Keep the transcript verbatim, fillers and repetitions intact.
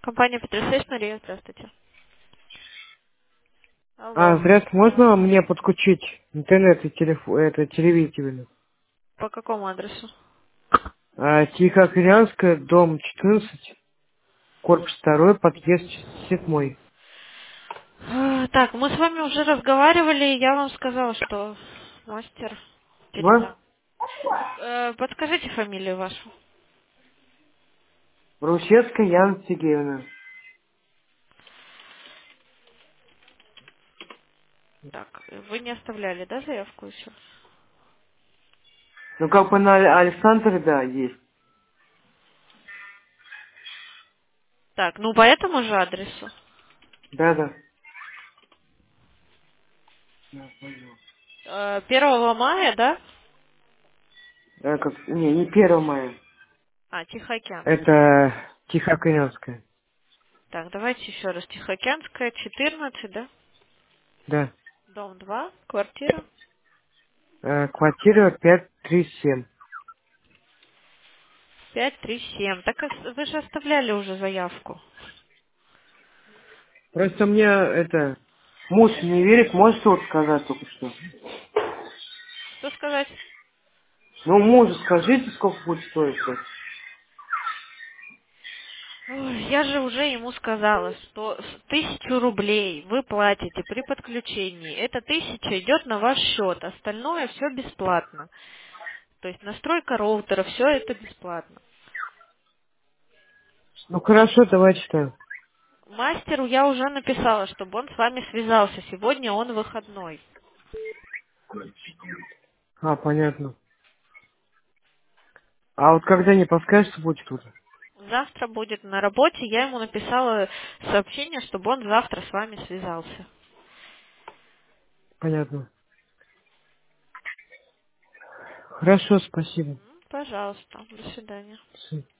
Компания Петросейс, Мария, здравствуйте. А, Алло. здравствуйте, можно мне подключить интернет и телефон, это телевидение? По какому адресу? А, Тихоокеанская, дом четырнадцать, корпус второй, подъезд седьмой. А, Так, мы с вами уже разговаривали, и я вам сказала, что мастер Вас? перезвон. Э, Подскажите фамилию вашу. Русецкая Яна Сергеевна. Так, вы не оставляли, да, заявку еще? Ну, как бы на Аль- Александре, да, есть. Так, ну по этому же адресу. Да, да. Да, понял. Э, первого мая, да? Э, как, не, не первое мая. А, Тихоокеанская. Это Тихоокеанская. Так, давайте еще раз. Тихоокеанская, четырнадцать, да? Да. Дом два, квартира. Э, квартира пять три семь. пять три семь. Так ос- вы же оставляли уже заявку. Просто мне это муж не верит, можете вот сказать только что. Что сказать? Ну, мужу скажите, сколько будет стоить это. Ой, я же уже ему сказала, что с- тысячу рублей вы платите при подключении. Эта тысяча идет на ваш счет, остальное все бесплатно. То есть настройка роутера, все это бесплатно. Ну, хорошо, давайте так. Мастеру я уже написала, чтобы он с вами связался. Сегодня он выходной. А, понятно. А вот когда не подскажете, будет уже? Завтра будет на работе, я ему написала сообщение, чтобы он завтра с вами связался. Понятно. Хорошо, спасибо. М, Пожалуйста, до свидания. Всё.